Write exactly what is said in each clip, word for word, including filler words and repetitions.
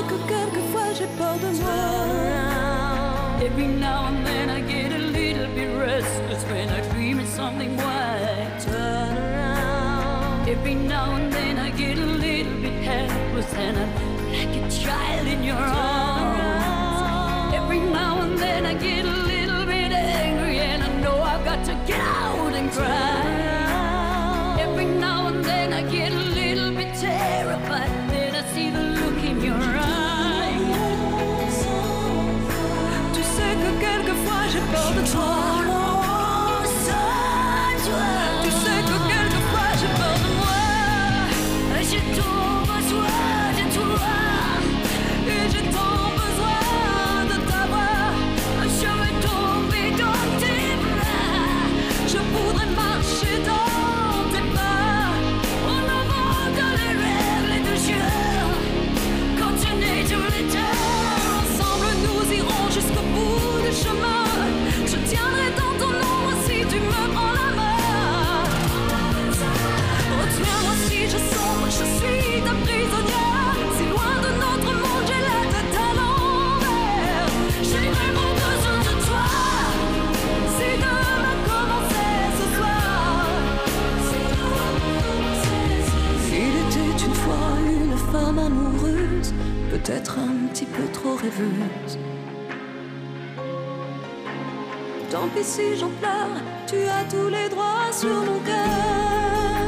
que quelquefois j'ai peur de moi. Every now and then I get a little bit restless when I dream of something white. Turn around. Every now and then I get a little bit helpless and I'm like a child in your arms. Every now and then I get a little bit angry and I know I've got to get out and cry. Every now and then I get a little bit terrified, then I see the look in your eyes. Tu sais que quelquefois j'ai peur de toi. Tu sais que quelquefois j'ai peur de moi. J'ai tant besoin de toi. Et j'ai tant besoin de t'avoir. Je veux tomber dans tes bras. Je voudrais marcher dans tes pas. En avant de les rêves et de jeux. Continuer tous les temps. Ensemble nous irons jusqu'au bout du chemin. Je tiendrai dans ton ombre si tu me prends la main. Retiens-moi si je sombre, je suis ta prisonnière. Si loin de notre monde, j'ai la tête à l'envers. J'ai vraiment besoin de toi. Si demain commençait ce soir. Il était une fois une femme amoureuse, peut-être un petit peu trop rêveuse. Tant pis si j'en pleure, tu as tous les droits sur mon cœur.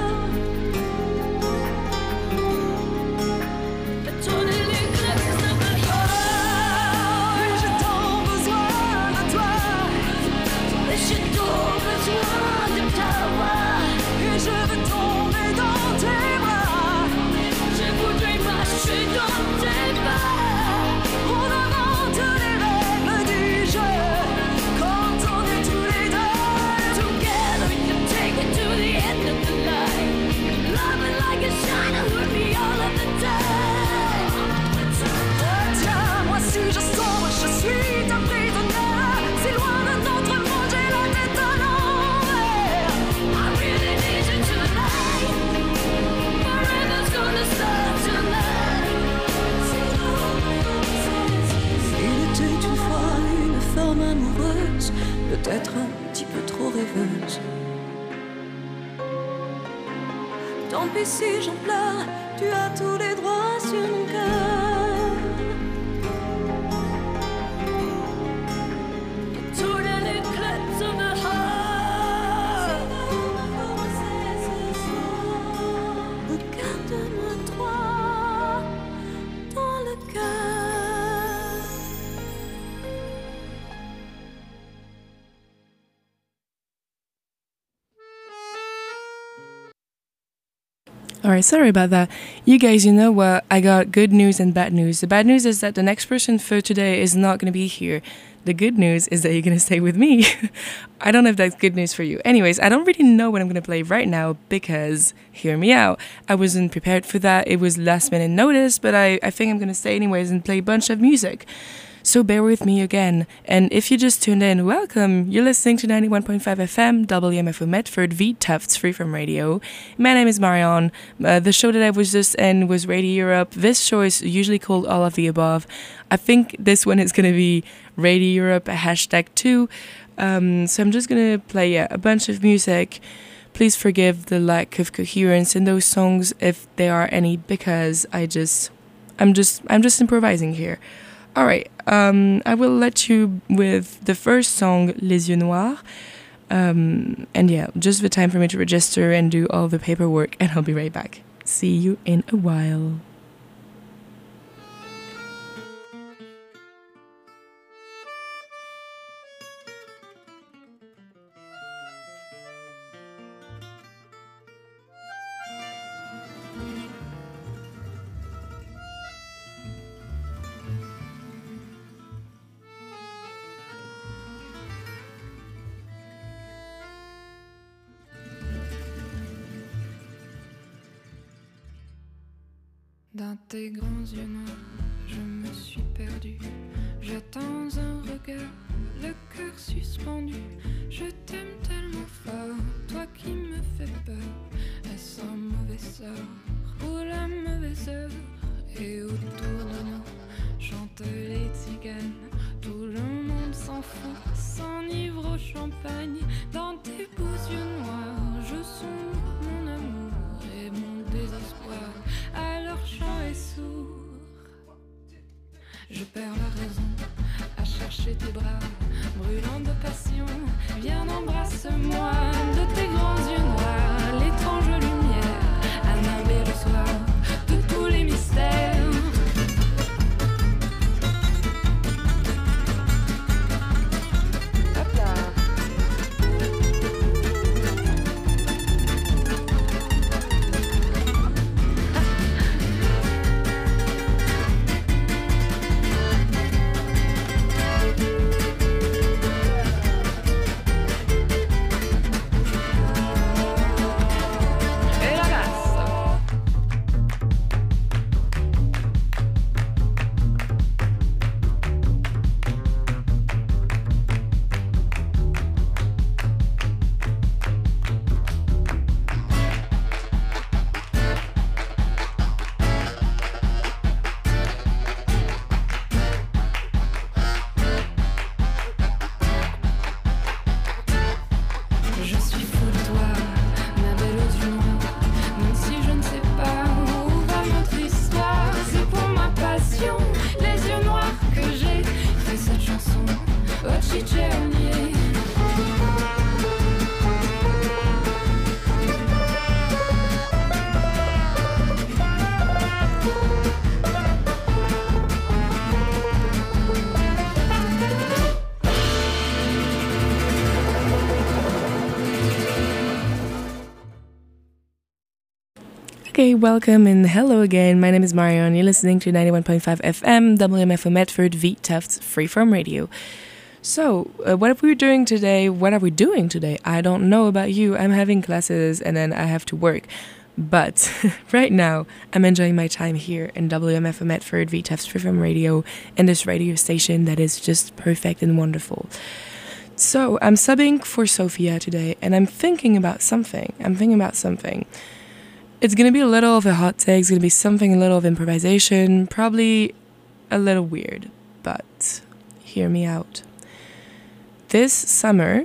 Tourner les crêpes de ma vie. Et j'ai tant besoin de toi. Et j'ai tant besoin de t'avoir. Et je veux tomber dans tes bras. Je voudrais marcher dans tes pas. En avant de les règles du jeu. Quand on est tous les deux together, we can take it to the end of the line. Love it like a shiner with me all of the time. Retiens-moi si je sombre, je suis ta prisonnière. Si loin de notre monde, j'ai la tête à l'envers. I really need you tonight. Forever's gonna start tonight. Il était une fois une femme amoureuse, peut-être un petit peu trop rêveuse. Tant pis si j'en pleure, tu as tous les droits sur mon cœur. Tous les éclats of the heart. Regarde-moi droit dans le cœur. Alright, sorry about that. You guys, you know what? I got good news and bad news. The bad news is that the next person for today is not going to be here. The good news is that you're going to stay with me. I don't know if that's good news for you. Anyways, I don't really know what I'm going to play right now because, hear me out, I wasn't prepared for that. It was last minute notice, but I, I think I'm going to stay anyways and play a bunch of music. So bear with me again. And if you just tuned in, welcome. You're listening to ninety-one point five F M, W M F O Medford, V Tufts Freeform Radio. My name is Marion. Uh, the show that I was just in was Radio Europe. This show is usually called All of the Above. I think this one is going to be Radio Europe, hashtag two. Um, so I'm just going to play yeah, a bunch of music. Please forgive the lack of coherence in those songs if there are any, because I just, I'm just, I'm just improvising here. Alright, um, I will let you with the first song, Les Yeux Noirs. Um, and yeah, just the time for me to register and do all the paperwork, and I'll be right back. See you in a while. Dans tes grands yeux noirs, je me suis perdue. J'attends un regard, le cœur suspendu. Je t'aime tellement fort, toi qui me fais peur. Est-ce un mauvais sort ou la mauvaise heure? Et autour de nous, champagne. Dans tes beaux yeux noirs, je sonde mon amour et mon désespoir. Alors chant est sourd. Je perds la raison à chercher tes bras, brûlant de passion. Viens, embrasse-moi de tes grands yeux noirs, l'étrange lumière, à nimber le soir de tous les mystères. Okay, welcome and hello again. My name is Marion. You're listening to ninety-one point five F M, W M F O Medford, V Tufts Freeform Radio. So, uh, what are we doing today? What are we doing today? I don't know about you. I'm having classes and then I have to work. But right now, I'm enjoying my time here in W M F O Medford, V Tufts Freeform Radio, and this radio station that is just perfect and wonderful. So, I'm subbing for Sophia today and I'm thinking about something. I'm thinking about something. It's going to be a little of a hot take, it's going to be something a little of improvisation, probably a little weird, but hear me out. This summer,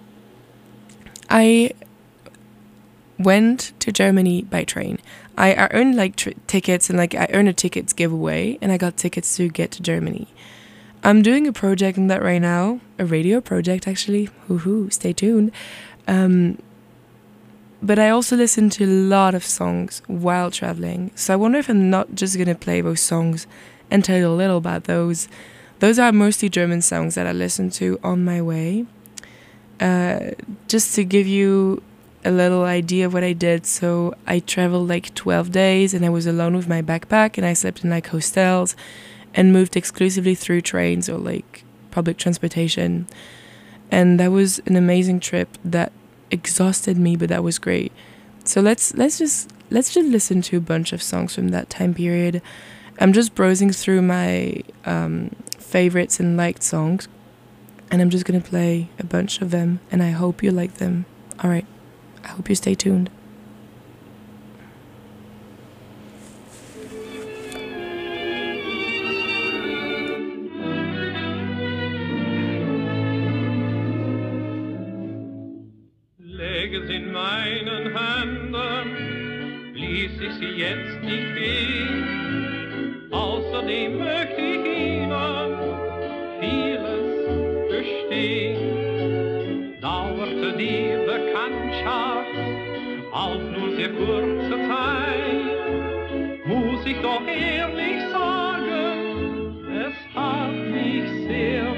I went to Germany by train. I, I earned like tr- tickets and like I earned a tickets giveaway and I got tickets to get to Germany. I'm doing a project on that right now, a radio project actually, woohoo, stay tuned. Um... But I also listen to a lot of songs while traveling. So I wonder if I'm not just going to play those songs and tell you a little about those. Those are mostly German songs that I listen to on my way. Uh, just to give you a little idea of what I did. So I traveled like twelve days and I was alone with my backpack and I slept in like hostels and moved exclusively through trains or like public transportation. And that was an amazing trip that exhausted me, but that was great. So let's let's just let's just listen to a bunch of songs from that time period. I'm just browsing through my um, favorites and liked songs, and I'm just gonna play a bunch of them, and I hope you like them. All right, I hope you stay tuned. In meinen Händen ließ ich sie jetzt nicht gehen. Außerdem möchte ich Ihnen vieles gestehen. Dauerte die Bekanntschaft auch nur sehr kurze Zeit, muss ich doch ehrlich sagen, es hat mich sehr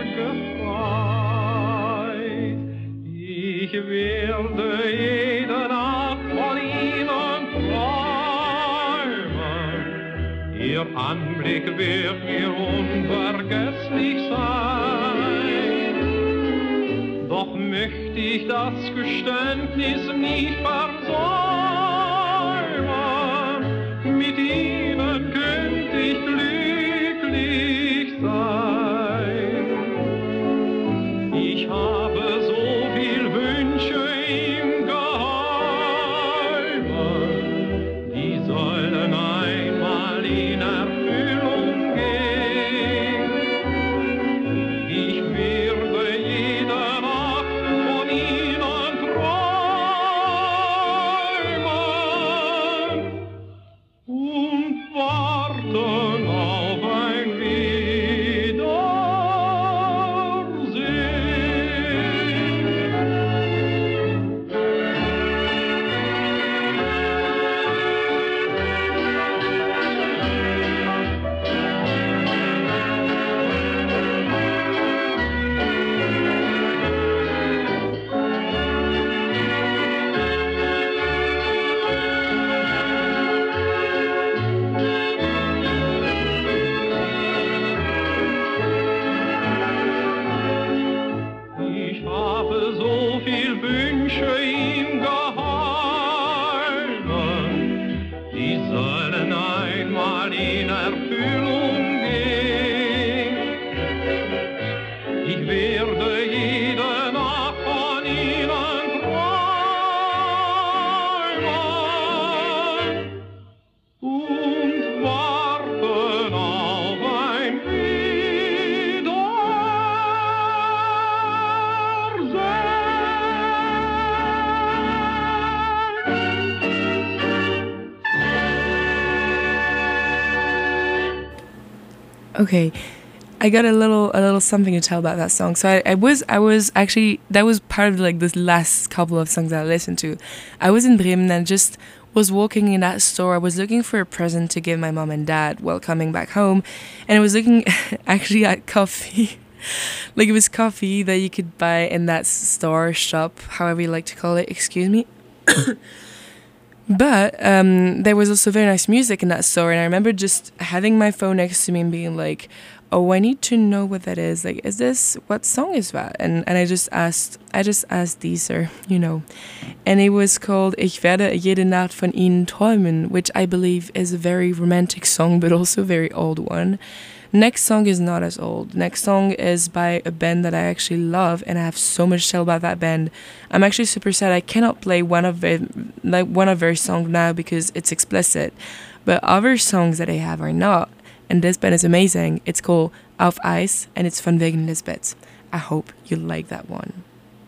gefreut. Ich werde jede Nacht von Ihnen träumen. Ihr Anblick wird mir unvergesslich sein. Doch möchte ich das Geständnis nicht versäumen. Mit Ihnen könnte ich glücklich sein. Ich habe so viel Wünsche im Geheimen, die sollen einmal in Erfüllung gehen. Ich werde jede Nacht Okay, I got a little a little something to tell about that song. So I, I was I was actually that was part of like the last couple of songs that I listened to. I was in Bremen and just was walking in that store. I was looking for a present to give my mom and dad while coming back home, and I was looking actually at coffee. Like it was coffee that you could buy in that store, shop, however you like to call it. Excuse me. But um, there was also very nice music in that store, and I remember just having my phone next to me and being like, "Oh, I need to know what that is. Like, is this what song is that?" And and I just asked, I just asked Deezer, you know, and it was called "Ich werde jede Nacht von Ihnen träumen," which I believe is a very romantic song, but also a very old one. Next song is not as old. Next song is by a band that I actually love, and I have so much to tell about that band. I'm actually super sad I cannot play one of their, like one of their songs now because it's explicit, but other songs that they have are not. And this band is amazing. It's called Auf Eis, and it's von wegen Lisbeth. I hope you like that one.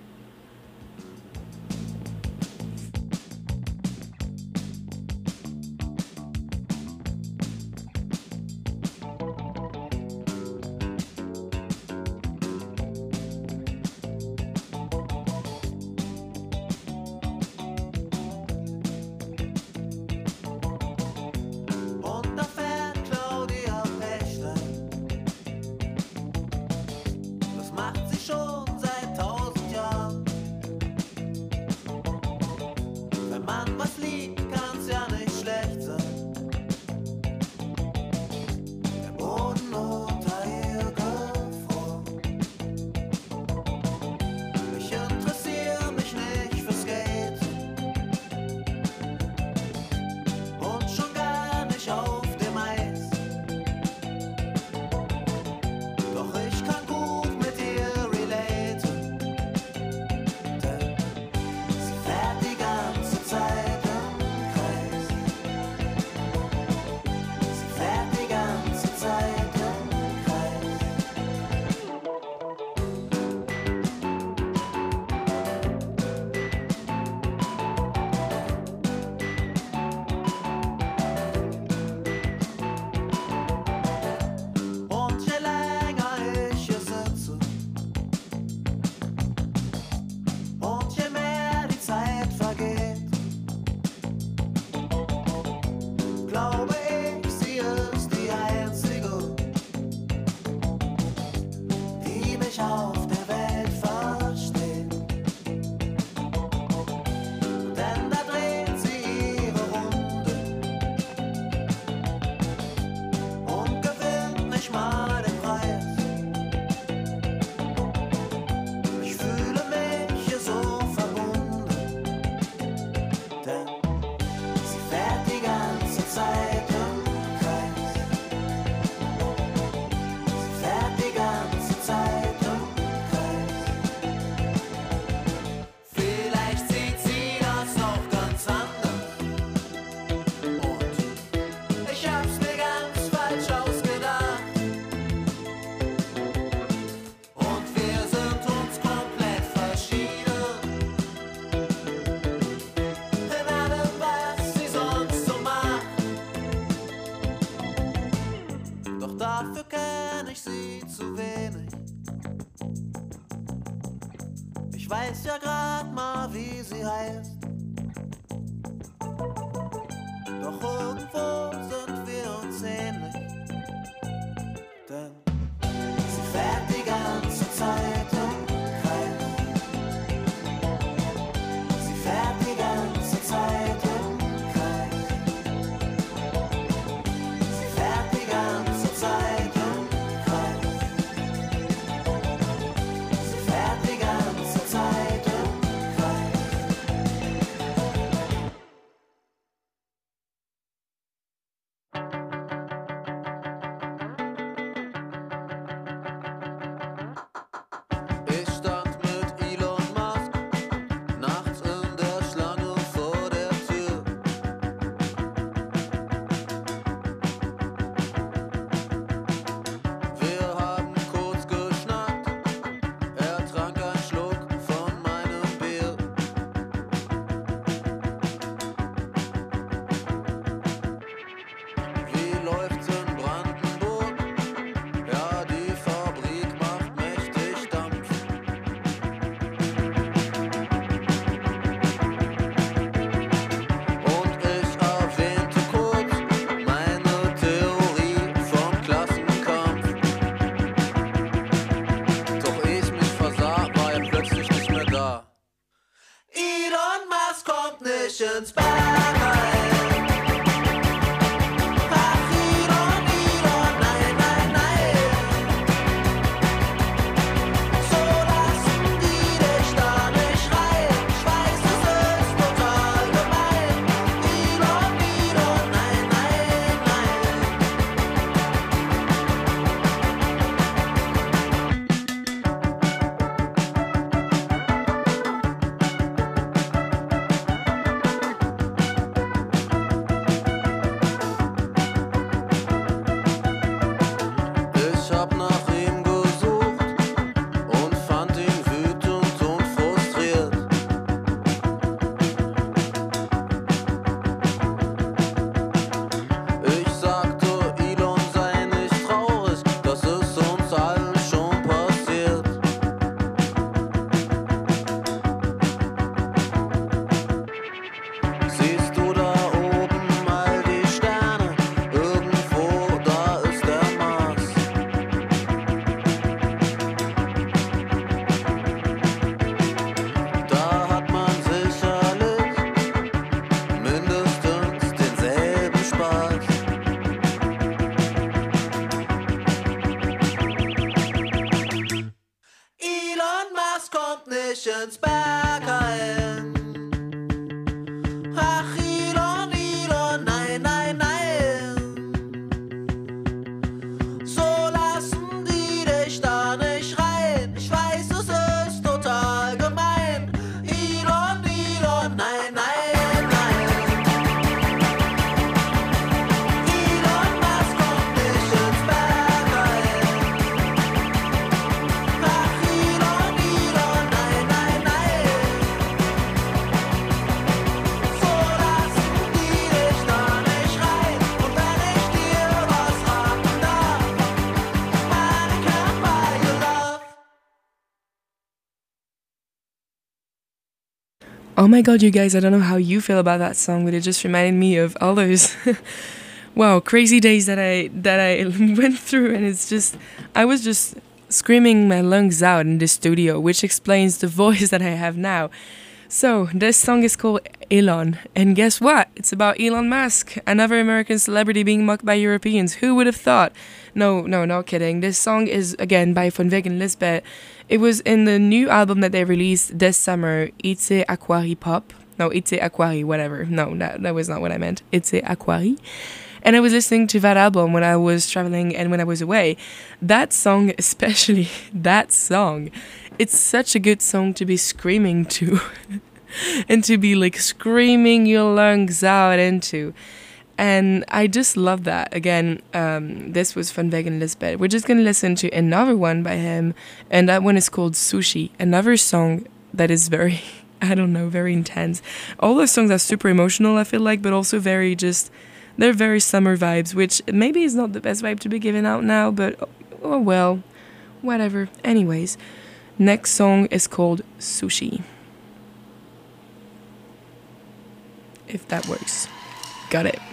Dafür kenn ich sie zu wenig. Ich weiß ja grad mal, wie sie heißt. Doch irgendwo sind wir uns ähnlich. Denn sie fährt die ganze Zeit im Kreis. Sie fährt die ganze Zeit im Kreis. Sie fährt die ganze Zeit im Kreis. Sie fährt die ganze Zeit im Kreis. ins Bergheim. Ach, Elon, Elon, nein, nein, nein. So lassen die dich da nicht rein. Ich weiß, es ist total gemein. Elon, Elon, nein, nein, nein. Ich hab nach ihm gesucht und fand ihn wütend und frustriert. Ich sagte, Elon, sei nicht traurig, das ist uns allen schon passiert. Siehst du da oben all die Sterne? Irgendwo da ist der Mars. Da hat man sicherlich mindestens denselben Spaß. Elon Musk kommt nicht ins Bergheim. Ach, Elon, Elon, nein, nein, nein. So lassen die dich da nicht rein. Ich weiß, es ist total gemein. Elon, Elon, nein, nein, nein. Elon Musk kommt nicht ins Bergheim. Ach, Elon, Elon, nein, nein, nein. So lassen die dich da nicht rein. Und wenn ich dir was raten darf, man can buy your love. Oh my god, you guys, I don't know how you feel about that song, but it just reminded me of all those wow, crazy days that I that I went through, and it's just I was just screaming my lungs out in the studio, which explains the voice that I have now. So, this song is called Elon, and guess what? It's about Elon Musk, another American celebrity being mocked by Europeans. Who would have thought? No, no, no kidding. This song is, again, by Von Weg and Lisbeth. It was in the new album that they released this summer, Itse Aquari Pop. No, Itse Aquari, whatever. No, that, that was not what I meant. Itse Aquari. And I was listening to that album when I was traveling and when I was away. That song, especially that song, it's such a good song to be screaming to. And to be like screaming your lungs out into. And I just love that. Again, um, this was Van Weg and Lisbeth. We're just going to listen to another one by him. And that one is called Sushi. Another song that is very, I don't know, very intense. All those songs are super emotional, I feel like, but also very just... They're very summer vibes, which maybe is not the best vibe to be given out now, but oh well, whatever. Anyways, next song is called Sushi. If that works. Got it.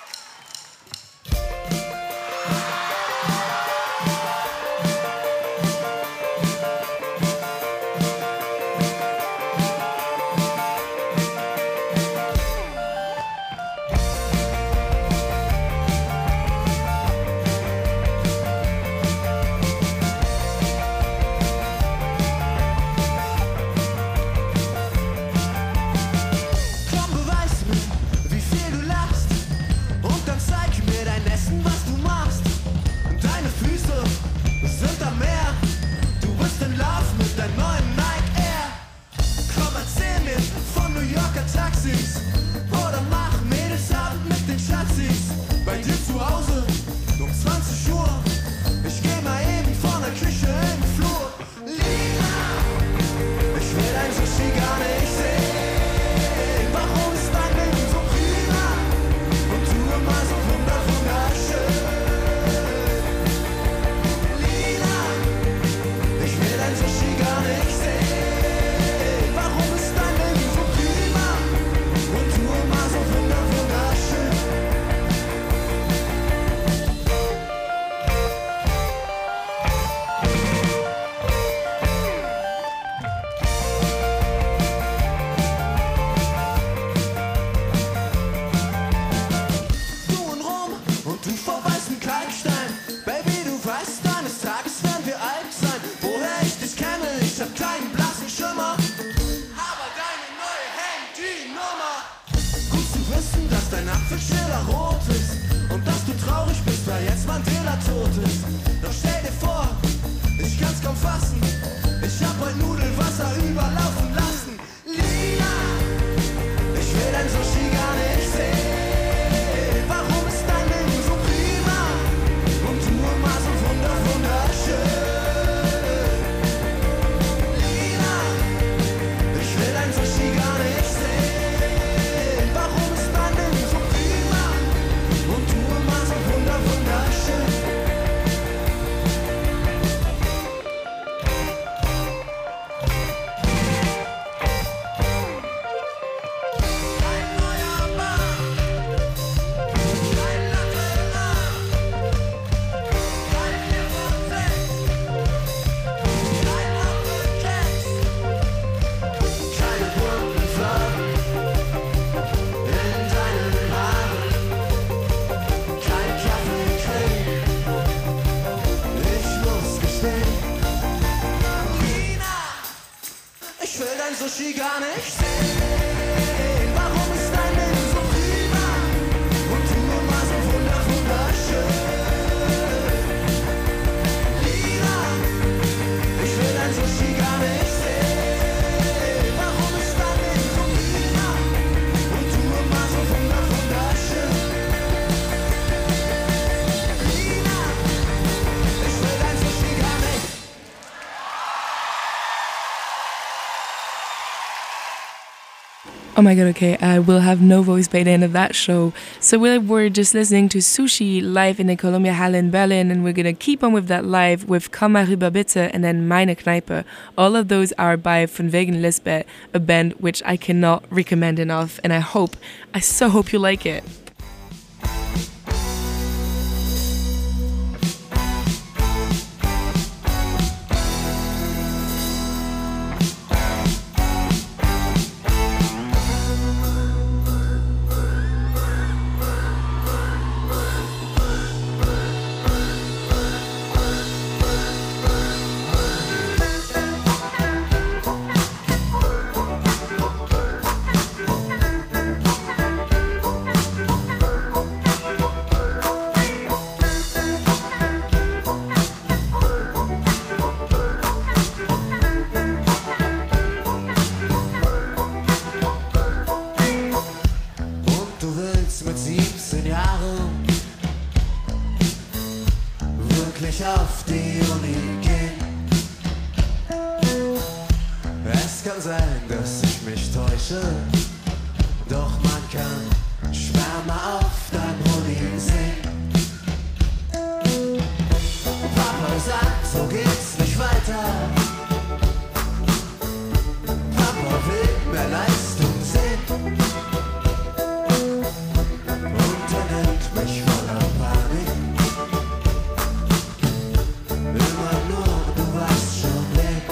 Komm, beweis mir, wie viel du lachst. Und dann zeig mir dein Essen, was du machst. Deine Füße sind am Meer. Du bist in Love mit deinem neuen Nike Air. Komm, erzähl mir von New Yorker Taxis. Oder mach Mädelsabend mit den Schatzis. Bei dir zu Hause um zwanzig Uhr. Ich geh mal eben von der Küche in den Flur. Lina, ich will dein Sushi gar nicht sehen. Warum ist dein Leben so prima? Und du immer so wunder, wunderschön. Lina, ich will dein Sushi gar nicht sehen. Warum ist dein Leben so prima? Und du immer so wunder, wunderschön. er tot ist. Doch stell dir vor, ich kann's kaum fassen. Ich hab mein Nudelwasser überlaufen lassen. Lina, ich will dein Sushi gar nicht sehen. Warum ist dein Leben so prima und du immer so wunder, wunderschön? Lina, ich will dein Sushi gar nicht sehen. Warum ist dein Leben so prima und du immer so wunder, wunderschön? Ein neuer Bar, ein Latte Art, ein Bier von sechs, ein Apfelkeks, keine bunten Farben in deinen Haaren, kein Kaffeecreme, ich muss gestehen, Lina, ich will dein Sushi gar nicht sehen. Warum ist dein Leben so prima und du immer so wunder, wunderschön? Lina, ich will dein Sushi gar nicht sehen. Warum ist dein Leben so prima und du immer so wunder, wunderschön? Lina, ich will dein Sushi gar nicht. Oh my god, okay, I will have no voice by the end of that show. So we we're just listening to Sushi live in the Columbia Halle in Berlin, and we're gonna keep on with that live with Komm mal rüber bitte and then Meine Kneipe. All of those are by Von Wegen Lisbeth, a band which I cannot recommend enough, and I hope, I so hope you like it. Und du willst mit siebzehn Jahren wirklich auf die Uni gehen. Es kann sein, dass ich mich täusche, doch man kann Schwärme auf dein Uni sehen. Papa sagt, so geht's nicht weiter. Papa will mehr Leistung sehen. Und er nennt mich voller Panik. Immer nur, du weißt schon, weg.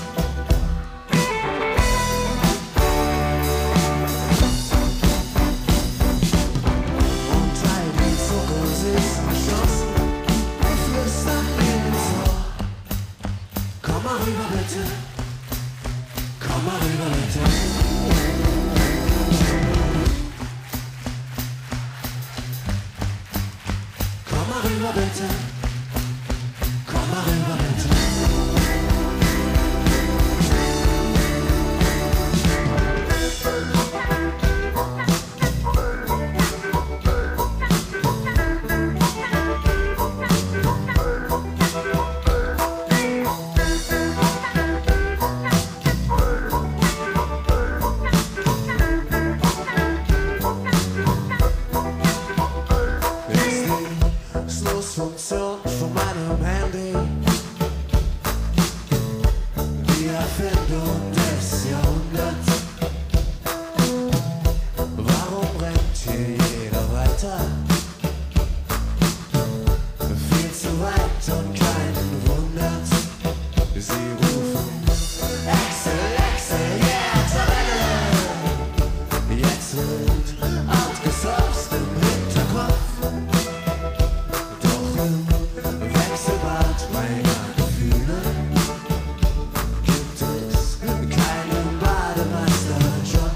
Und weil die Zukunft ist geschlossen, flüstert mir ins Ohr. Komm mal rüber bitte, komm mal rüber bitte. Komm mal rüber bitte, komm mal rüber bitte. Ist die Snooze-Funktion von meinem Handy die Erfindung des Jahrhunderts? Warum rennt hier jeder weiter? Viel zu weit und keinen wundert's. Sie rufen Excel, Excel, yeah, Tabelle. Jetzt wird outgesourced im Hinterkopf. Doch im Wechselbad meiner Gefühle gibt es keinen Bademeisterjob.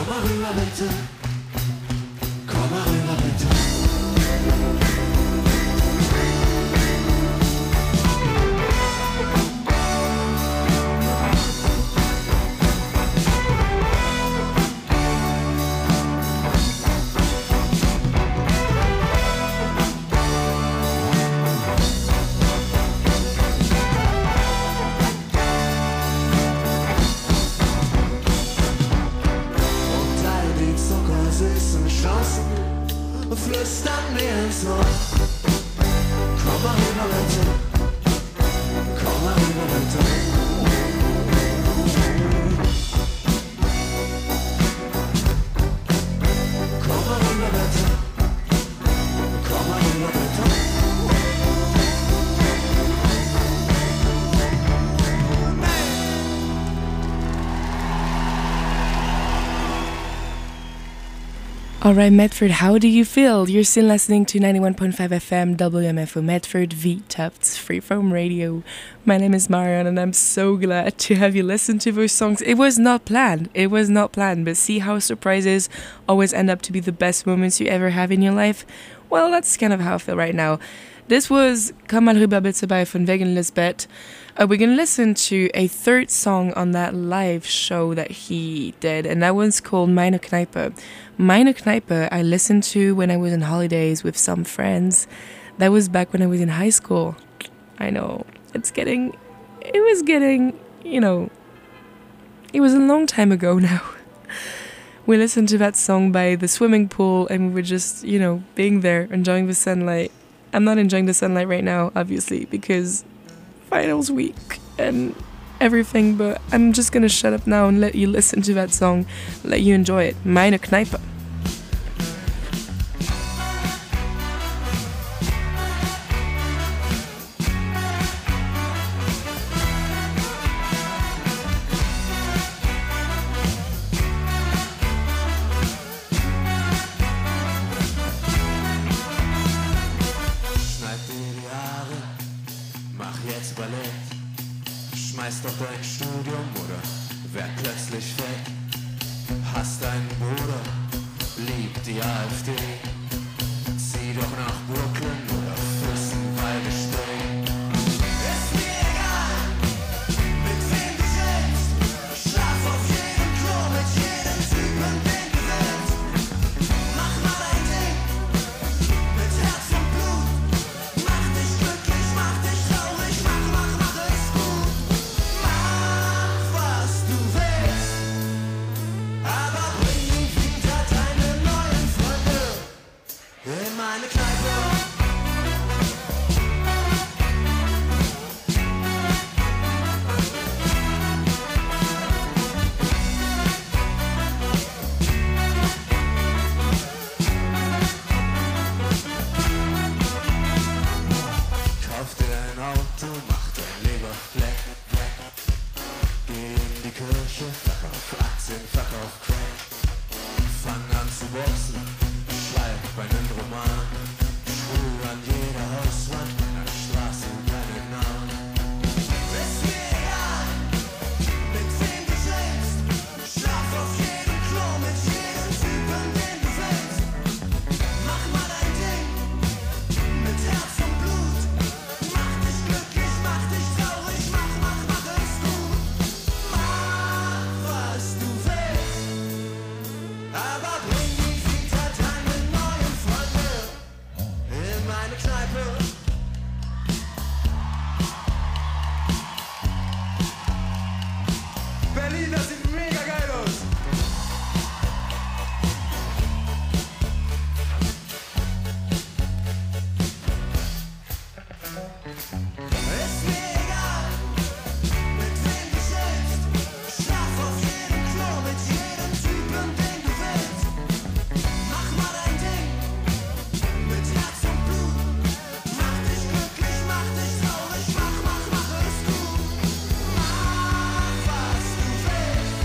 Komm mal rüber bitte, komm mal rüber bitte. Flüstern mir ins Ohr. Komm mal rüber bitte, komm mal rüber bitte. Komm mal rüber bitte, komm mal rüber bitte. Alright, Medford, how do you feel? You're still listening to ninety-one point five F M W M F O Medford V Tufts Freeform Radio. My name is Marion and I'm so glad to have you listen to those songs. It was not planned. It was not planned, but see how surprises always end up to be the best moments you ever have in your life? Well, that's kind of how I feel right now. This was Komm mal rüber bitte bei von Wegen Lisbeth. Uh, we're going to listen to a third song on that live show that he did, and that one's called Meine Kneipe. Meine Kneipe I listened to when I was on holidays with some friends. That was back when I was in high school. I know, it's getting, it was getting, you know, it was a long time ago now. We listened to that song by the swimming pool and we were just, you know, being there, enjoying the sunlight. I'm not enjoying the sunlight right now, obviously, because finals week and everything, but I'm just gonna shut up now and let you listen to that song, let you enjoy it. Meine Kneipe. Schmeiß doch dein Studium oder werd plötzlich weg. Hast einen Bruder, liebt die AfD. Zieh doch nach Brooklyn oder Fürstenwalde-Spree. Ist mir egal, mit wem du schläfst. Schlaf auf jedem Klo mit jedem Typen, den du willst. Mach mal dein Ding, mit Herz und Blut. Mach dich glücklich, mach dich traurig, mach, mach, mach es gut. Aber bring nie wieder deine neuen Freunde in meine Kneipe. Kauf dir ein Auto, mach dein Leberfleck weg. Geh in die Kirche, verkauf Aktien, verkauf Crack. Fang an zu boxen, schreib einen Roman. Sprüh an jeder Hauswand meiner Straße deinen Namen. Ist mir egal, mit wem du schläfst. Schlaf auf jedem Klo mit jedem Typen, den du willst. Mach mal dein Ding, mit Herz und Blut. Mach dich glücklich, mach dich traurig, mach, mach, mach es gut. Mach, was du willst, aber bring nie wieder deine neuen Freunde in meine Kneipe. Berlin, das sieht mega geil aus. Ist mir egal, mit wem du schläfst. Schlaf auf jedem Klo mit jedem Typen, den du willst. Mach mal dein Ding, mit Herz und Blut. Mach dich glücklich, mach dich traurig, mach, mach, mach es gut. Mach, was du willst.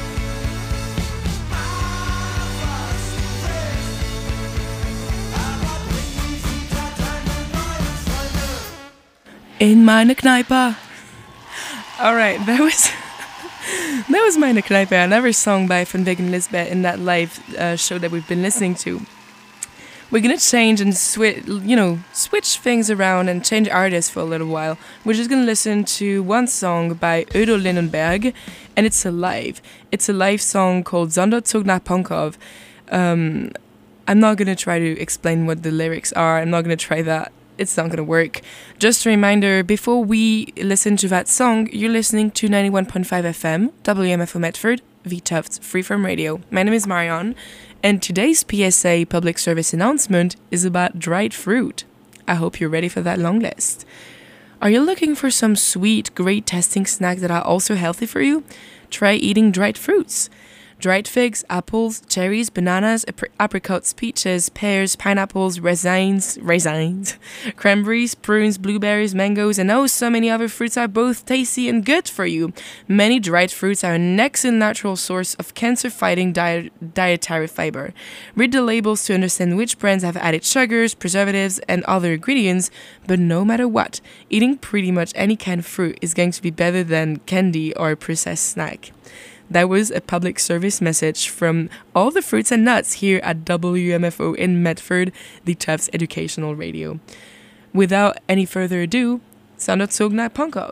Mach, was du willst. Aber bring nie wieder deine neuen Freunde. In meine Kneipe. Alright, that was That was Meine Kneipe, another song by Von Wegen Lisbeth in that live uh, show that we've been listening to. We're gonna change and switch, you know, switch things around and change artists for a little while. We're just gonna listen to one song by Udo Lindenberg, and it's a live. It's a live song called Sonderzug nach Pankow. Um, I'm not gonna try to explain what the lyrics are. I'm not gonna try that. It's not gonna work. Just a reminder, before we listen to that song, you're listening to ninety-one point five F M, W M F O Medford, V Tufts Freeform Radio. My name is Marianne, and today's P S A public service announcement is about dried fruit. I hope you're ready for that long list. Are you looking for some sweet, great tasting snacks that are also healthy for you? Try eating dried fruits. Dried figs, apples, cherries, bananas, apri- apricots, peaches, pears, pineapples, raisins, raisins, cranberries, prunes, blueberries, mangoes, and oh, so many other fruits are both tasty and good for you. Many dried fruits are an excellent natural source of cancer-fighting diet- dietary fiber. Read the labels to understand which brands have added sugars, preservatives, and other ingredients, but no matter what, eating pretty much any kind of fruit is going to be better than candy or a processed snack. That was a public service message from all the fruits and nuts here at W M F O in Medford, the Tufts Educational Radio. Without any further ado, Sonderzug nach Pankow.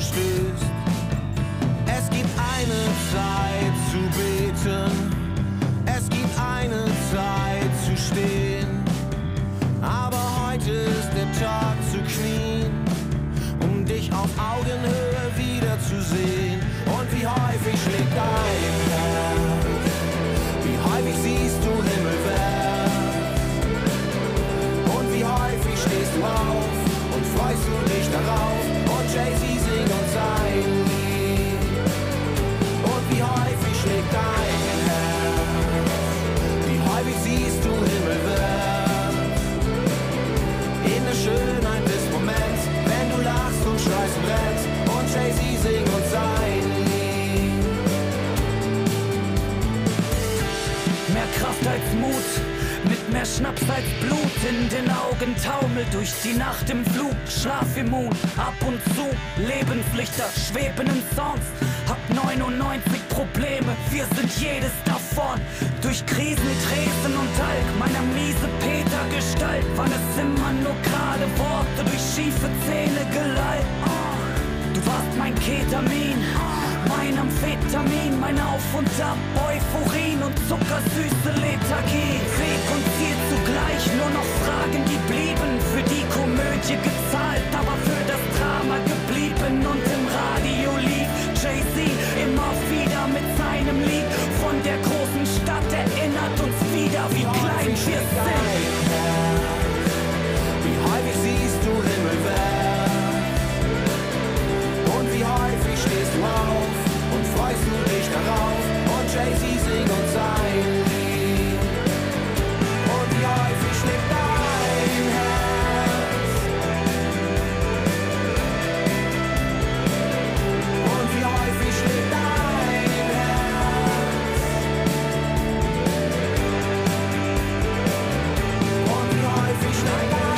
stößt. Es gibt eine Zeit zu beten, es gibt eine Zeit zu stehen, aber heute ist der Tag zu knien, um dich auf Augenhöhe wiederzusehen. Und wie häufig schlägt dein Herz, wie häufig siehst du himmelwärts, und wie häufig stehst du auf und freust du dich darauf, und Jay-Z singt uns sein Lied. Und wie häufig schlägt dein Herz, wie häufig siehst du himmelwärts, in der Schönheit des Moments, wenn du lachst und schreist und rennst, und Jay-Z singt uns sein Lied. Mehr Kraft als Mut, mit mehr Schnaps als Blut, in den Augen Taumel durch die Nacht im Flug, Schlafimmun, ab und zu, Lebenslichter schweben in Songs, hab neunundneunzig Probleme, wir sind jedes davon, durch Krisen, Tresen und Talg, meiner miese Peter-Gestalt, waren es immer nur gerade Worte, durch schiefe Zähne geleitet. Du warst mein Ketamin, mein Amphetamin, mein Auf und Ab, Euphorin und zuckersüße Lethargie. Weg und Ziel zugleich, nur noch Fragen, die blieben. Für die Komödie gezahlt, aber für das Drama geblieben. Und im Radio lief Jay-Z immer wieder mit seinem Lied. Von der großen Stadt erinnert uns wieder, wie klein wir sind. Wie häufig siehst du himmelwärts, und wie häufig stehst du auf und freust du dich darauf, und Jay-Z singt uns sein Lied. Und wie häufig schlägt dein Herz, und wie häufig schlägt dein Herz, und wie häufig schlägt dein Herz.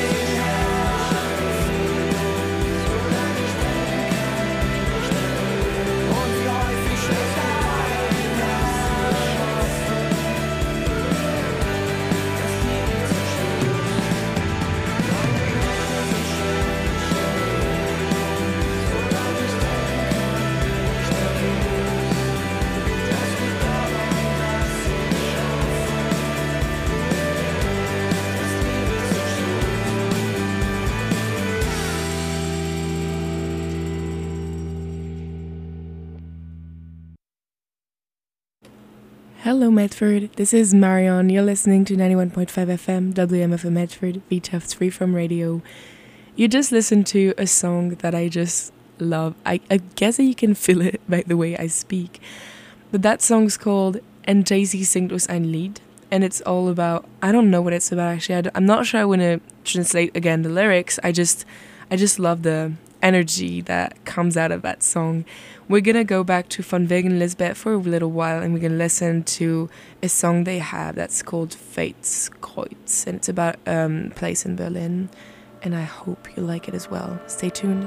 Hello Medford, this is Marion. You're listening to ninety-one point five F M, W M F M Medford, V Tufts Freeform Radio. You just listened to a song that I just love. I, I guess that you can feel it by the way I speak. But that song's called And Jay-Z singt uns ein Lied. And it's all about, I don't know what it's about actually. I I'm not sure I want to translate again the lyrics. I just, I just love the energy that comes out of that song. We're gonna go back to Von Wegen Lisbeth for a little while, and we're gonna listen to a song they have that's called Fates Kreuz, and it's about um, a place in Berlin, and I hope you like it as well. Stay tuned.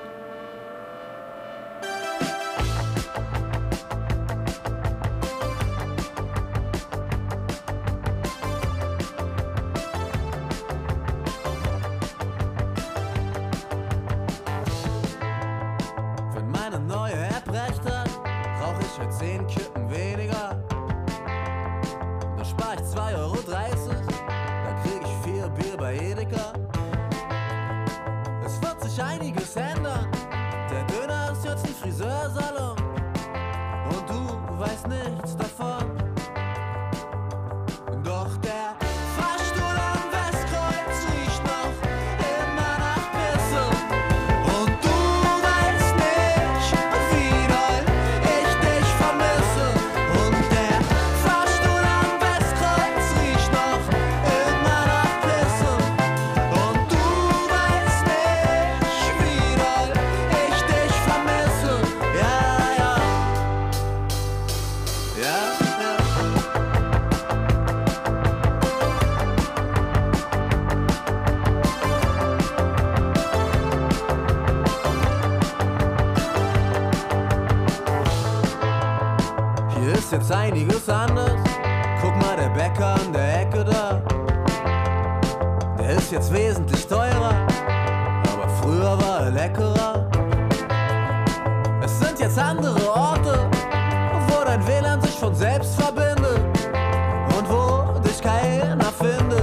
zehn Kippen weniger. Da spar ich zwei Euro dreißig, da krieg ich vier Bier bei Edeka. Es wird sich einiges ändern, der Döner ist jetzt ein Friseursalon und du weißt nichts davon. Doch der Fahrstuhl am Westkreuz riecht noch immer nach Pisse und du weißt nicht, wie doll ich dich vermisse. Und der Fahrstuhl am Westkreuz riecht noch immer nach Pisse und du weißt nicht, wie doll ich dich vermisse. Ja, ja, ja, ja. Hier ist jetzt einiges anders. Guck mal, der Bäcker an der Ecke da, der ist jetzt wesentlich teurer, aber früher war er leckerer. ganz andere Orte, wo dein W L A N sich von selbst verbindet und wo dich keiner findet.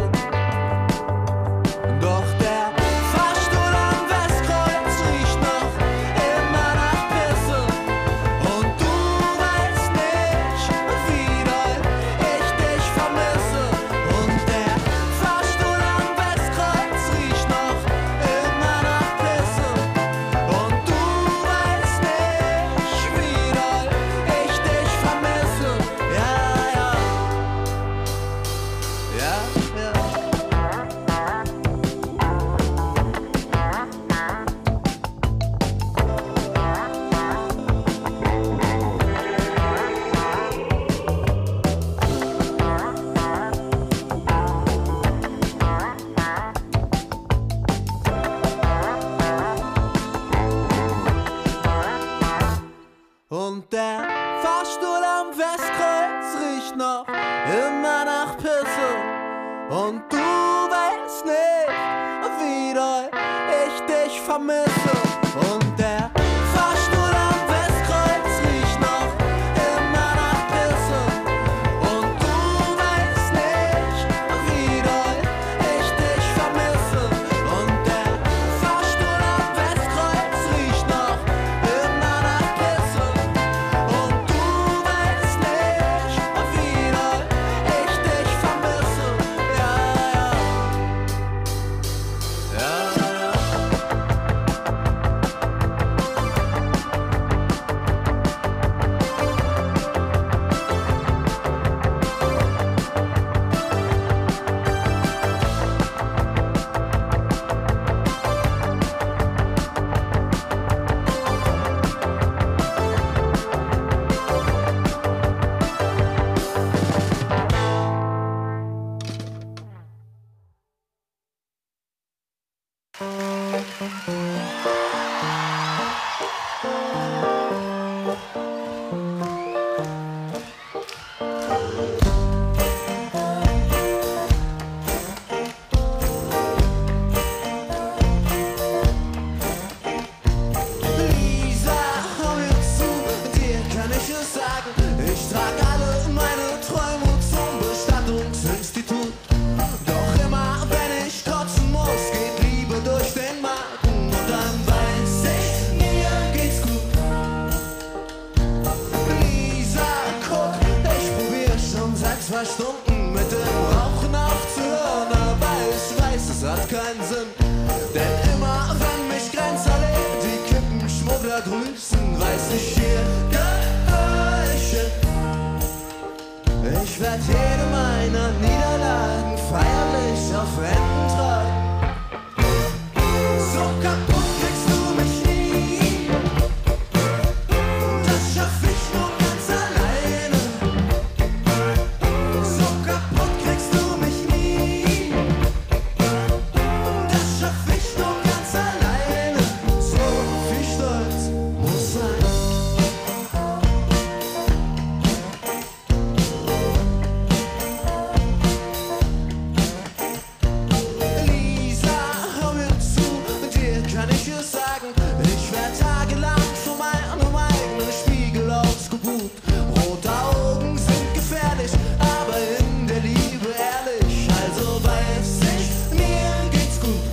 Doch der Fahrstuhl am Westkreuz riecht noch immer nach Pisse und du weißt nicht, wie doll ich dich vermisse. Und der Fahrstuhl am Westkreuz riecht noch immer nach Pisse und du weißt nicht, wie doll ich dich vermisse. Ja, ja, ja, ja. Und der Fahrstuhl am Westkreuz riecht noch immer nach Pisse und du weißt nicht, wie doll ich dich vermisse. Und der Fahrstuhl am Westkreuz riecht noch immer nach Pisse und du weißt nicht, wie doll ich dich vermisse. Und der Fahrstuhl am Westkreuz riecht noch immer nach Pisse und du weißt nicht, wie doll ich dich vermisse. Ja, ja, ja, ja. Lisa, hör mir zu, dir kann ich es sagen. Ich trag alle meine Träume zum Bestattungsinstitut. Doch immer, wenn ich kotzen muss, geht Liebe durch den Magen. Und dann weiß ich, mir geht's gut. Lisa, guck, ich probier schon seit zwei Stunden mit dem Rauchen aufzuhören. Aber ich weiß, es hat keinen Sinn. Denn immer, wenn mich Grenzer lebt, die Kippenschmuggler grüßen, weiß ich, hier gehör ich hin. Ich werd jede meiner Niederlagen feierlich auf Händen tragen. So kaputt kriegst du mich nie, das schaff ich nur ganz alleine. So kaputt kriegst du mich nie, das schaff ich nur ganz alleine. So viel Stolz muss sein. Lisa, hör mir zu, dir kann ich es sagen. Ich werd tagelang vor meinem eigenen Spiegel ausgebucht. Rote Augen sind gefährlich, aber in der Liebe ehrlich. Also weiß ich, mir geht's gut.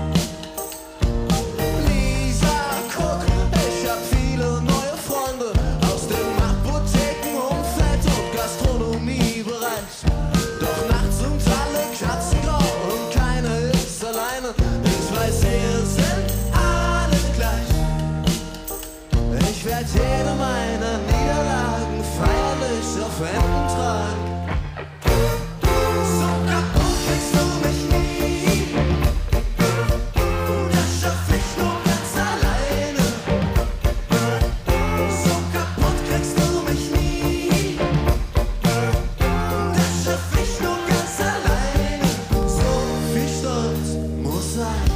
Lisa, guck, ich hab viele neue Freunde aus dem Apothekenumfeld und Gastronomiebereich. Doch nachts sind alle Katzen grau und keiner ist alleine. Ich weiß, wir sind alle gleich. Ich werd jede meiner Niederlagen feierlich auf Händen tragen. So kaputt kriegst du mich nie, das schaff ich nur ganz alleine. So kaputt kriegst du mich nie, das schaff ich nur ganz alleine. So viel Stolz muss sein.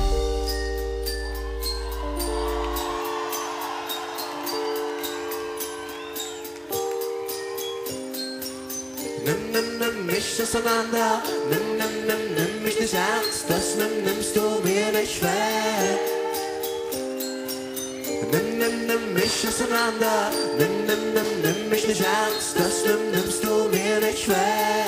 Nimm, nimm, nimm mich auseinander, nimm, nimm, nimm, nimm mich nicht ernst, das nimm, nimmst du mir nicht weg. Nimm, nimm, nimm mich auseinander. Nimm, nimm, nimm, nimm mich nicht ernst, das nimm, nimmst du mir nicht weg.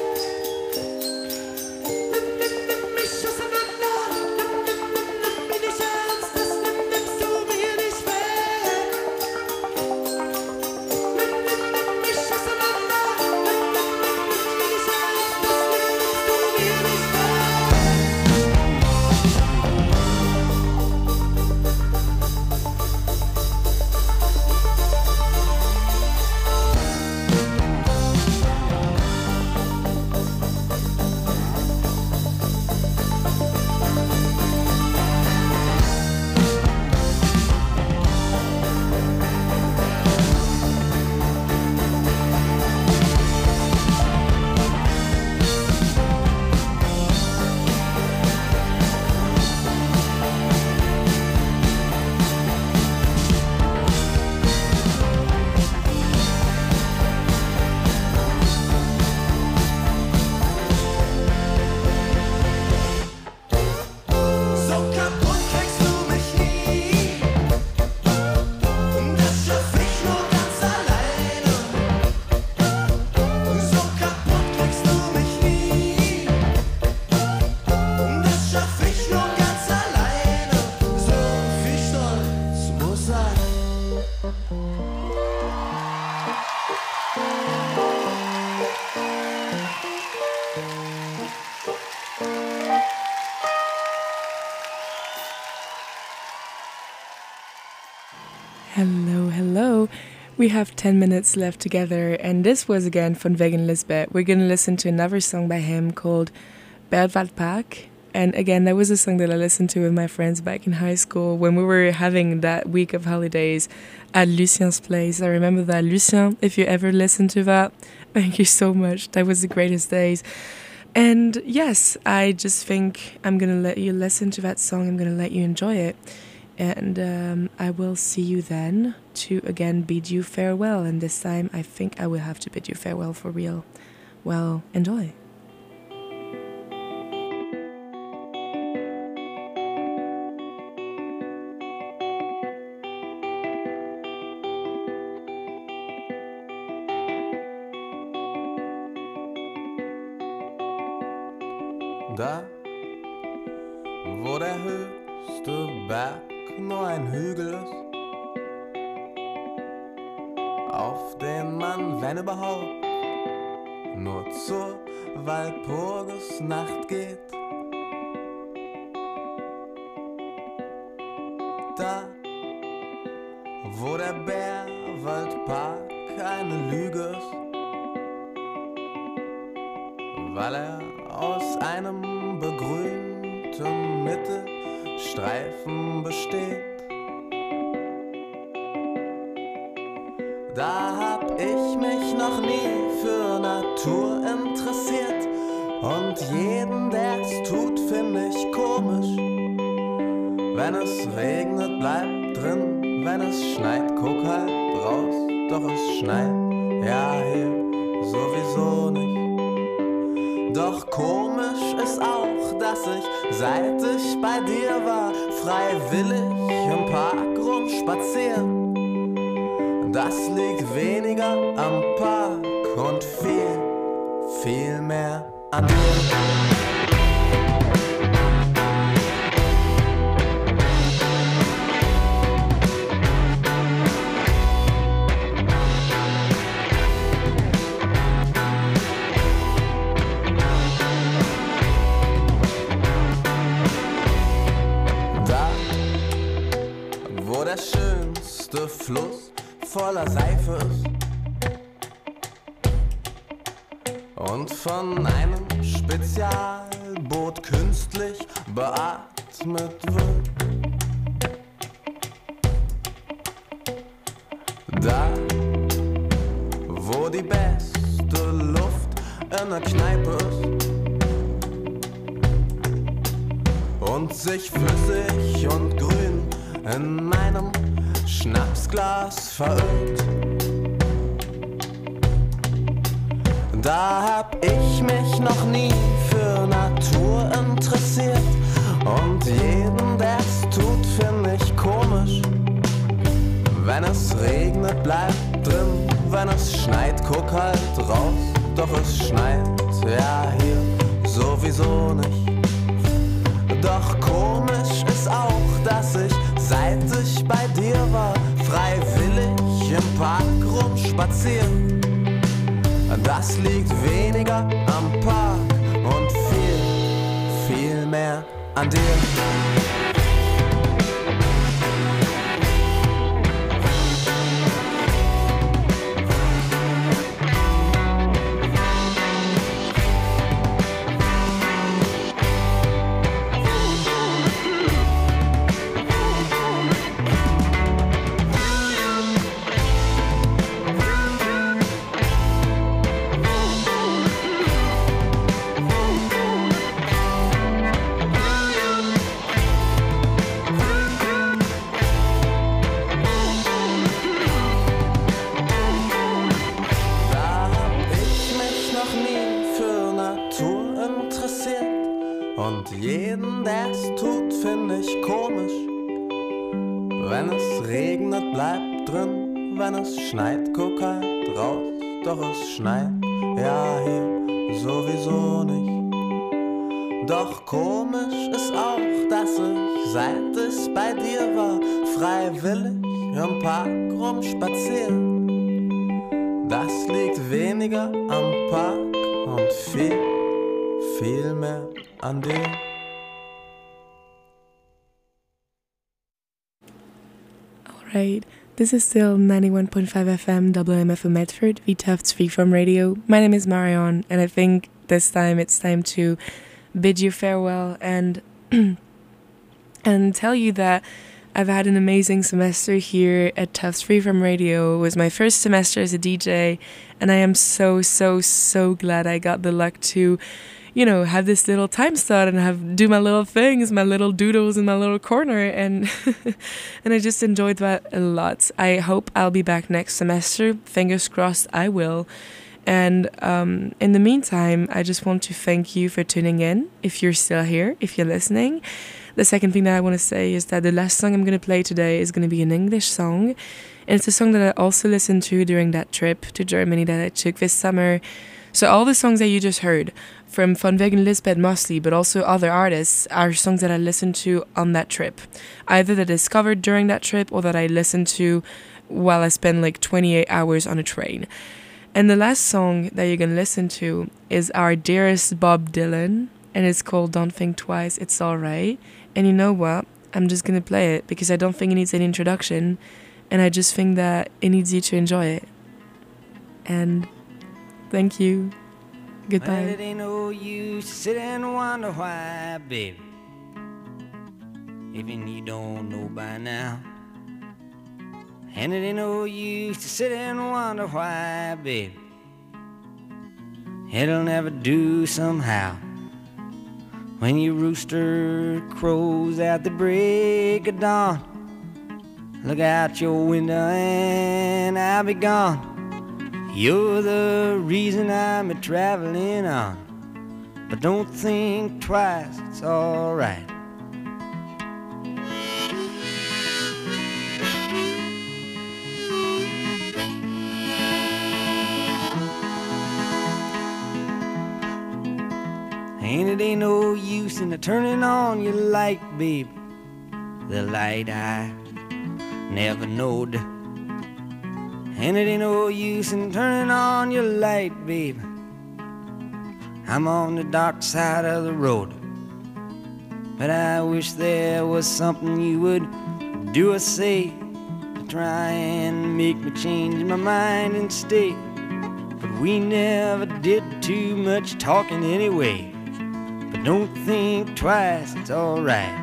Hello, hello. We have ten minutes left together, and this was again von Vegan Lisbeth. We're going to listen to another song by him called Bergwaldpark. And again, that was a song that I listened to with my friends back in high school when we were having that week of holidays at Lucien's place. I remember that. Lucien, if you ever listen to that, thank you so much. That was the greatest days. And yes, I just think I'm going to let you listen to that song. I'm going to let you enjoy it. And um, I will see you then to again bid you farewell. And this time I think I will have to bid you farewell for real. Well, enjoy. Da, wo der höchste Berg nur ein Hügel ist, auf den man, wenn überhaupt, nur zur Walpurgisnacht geht. Da, wo der Bergwaldpark eine Lüge ist, weil er aus einem begrünten Mittelstreifen besteht. Da hab ich mich noch nie für Natur interessiert, und jeden, der's tut, find ich komisch. Wenn es regnet, bleib drin, wenn es schneit, guck halt raus, doch es schneit, ja hier sowieso nicht. Doch komisch ist auch, dass ich, seit ich bei dir war, freiwillig im Park rumspazieren. Das liegt weniger am Park und viel, viel mehr an dir. Fluss voller Seife ist und von einem Spezialboot künstlich beatmet wird. Da, wo die beste Luft in der Kneipe ist und sich flüssig und grün in meinem Schnapsglas verirrt. Da hab ich mich noch nie für Natur interessiert, und jeden, der's tut, find ich komisch. es regnet, bleib drin. Wenn es schneit, guck halt raus. Doch es schneit, ja hier sowieso nicht. Doch komisch ist auch, dass ich, seit ich bei dir war, freiwillig im Park rumspazieren. Das liegt weniger am Park und viel, viel mehr an dir. Und jeden, der's tut, find ich komisch. Wenn es regnet, bleib drin. Wenn es schneit, guck halt raus. Doch es schneit, ja hier sowieso nicht. Doch komisch ist auch, dass ich, seit ich bei dir war, freiwillig im Park rumspazieren. Das liegt weniger am Park und viel, viel mehr an dir. Alright, this is still ninety-one point five F M W M F M Medford, V Tufts Freeform Radio. My name is Marion, and I think this time it's time to bid you farewell and and tell you that I've had an amazing semester here at Tufts Freeform Radio. It was my first semester as a D J, and I am so, so, so glad I got the luck to, you know, have this little time slot and have do my little things, my little doodles in my little corner, and and I just enjoyed that a lot. I hope I'll be back next semester. Fingers crossed I will. And um, in the meantime, I just want to thank you for tuning in, if you're still here, if you're listening. The second thing that I want to say is that the last song I'm going to play today is going to be an English song. And it's a song that I also listened to during that trip to Germany that I took this summer. So all the songs that you just heard, from Von Wegen Lisbeth mostly, but also other artists, are songs that I listened to on that trip. Either that I discovered during that trip or that I listened to while I spent like twenty-eight hours on a train. And the last song that you're going to listen to is our dearest Bob Dylan, and it's called Don't Think Twice, It's Alright. And you know what? I'm just going to play it because I don't think it needs any introduction, and I just think that it needs you to enjoy it. And thank you. Goodbye. Well, it ain't no use to sit and wonder why, baby. Even you don't know by now. And it ain't no use to sit and wonder why, baby. It'll never do somehow. When your rooster crows at the break of dawn, look out your window and I'll be gone. You're the reason I'm a traveling on. But don't think twice, it's alright. And it ain't no use in turning on your light, baby. The light I never knowed. And it ain't no use in turning on your light, baby. I'm on the dark side of the road. But I wish there was something you would do or say to try and make me change my mind and stay. But we never did too much talking anyway. But don't think twice, it's alright.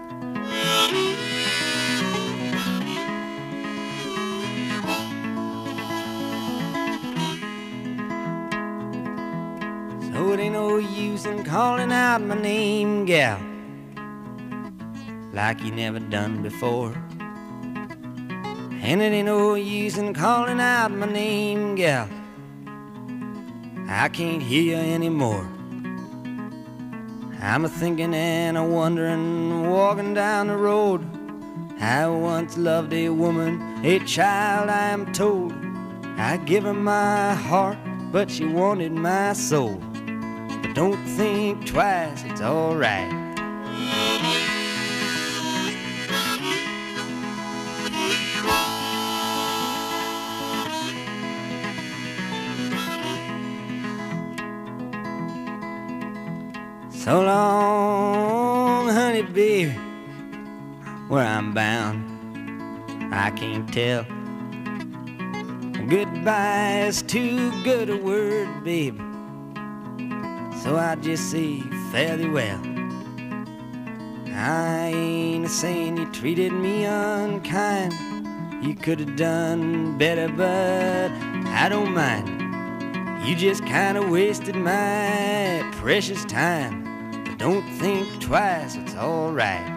So it ain't no use in calling out my name, gal, like you never done before. And it ain't no use in calling out my name, gal, I can't hear you anymore. I'm a thinking and a wondering, walking down the road. I once loved a woman, a child I am told. I give her my heart, but she wanted my soul. But don't think twice, it's alright. So long, honey, baby, where I'm bound, I can't tell. Goodbye is too good a word, baby, so I just say fairly well. I ain't saying you treated me unkind. You could have done better, but I don't mind. You just kind of wasted my precious time. But don't think twice, it's alright.